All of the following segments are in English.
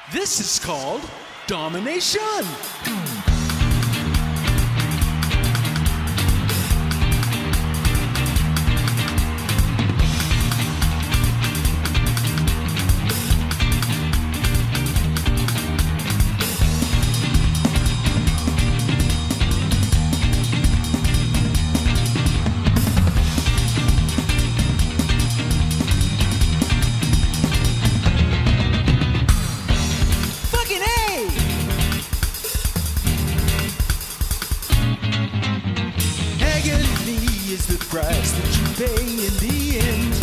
This is called domination. Is the price that you pay in the end.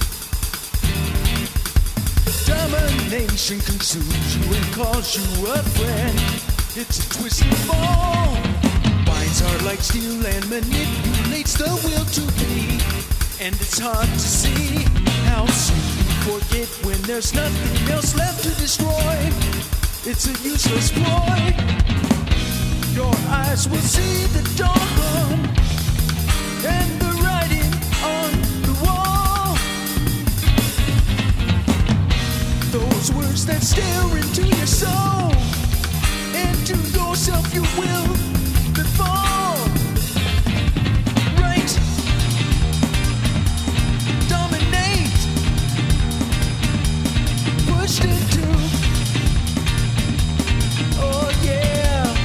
Domination consumes you and calls you a friend. It's a twist and fall. Binds hard like steel and manipulates the will to be. And it's hard to see how soon you forget when there's nothing else left to destroy. It's a useless ploy. Your eyes will see the dawn and the writing on the wall. Those words that stare into your soul, and to yourself you will fall. Right. Dominate. Pushed into. Oh yeah.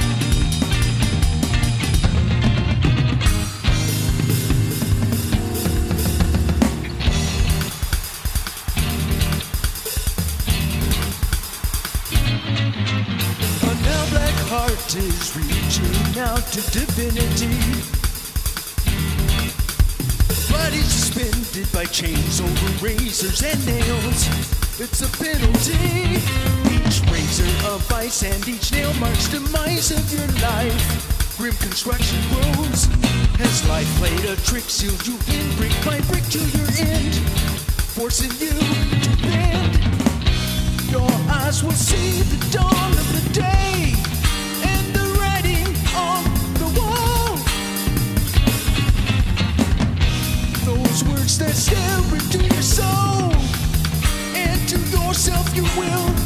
Heart is reaching out to divinity. Body suspended by chains over razors and nails. It's a penalty. Each razor of ice and each nail marks demise of your life. Grim construction grows as life played a trick, sealed you in brick by brick to your end, forcing you to bend. Your eyes will see the dawn of the day. Words that stare into your soul, and to yourself you will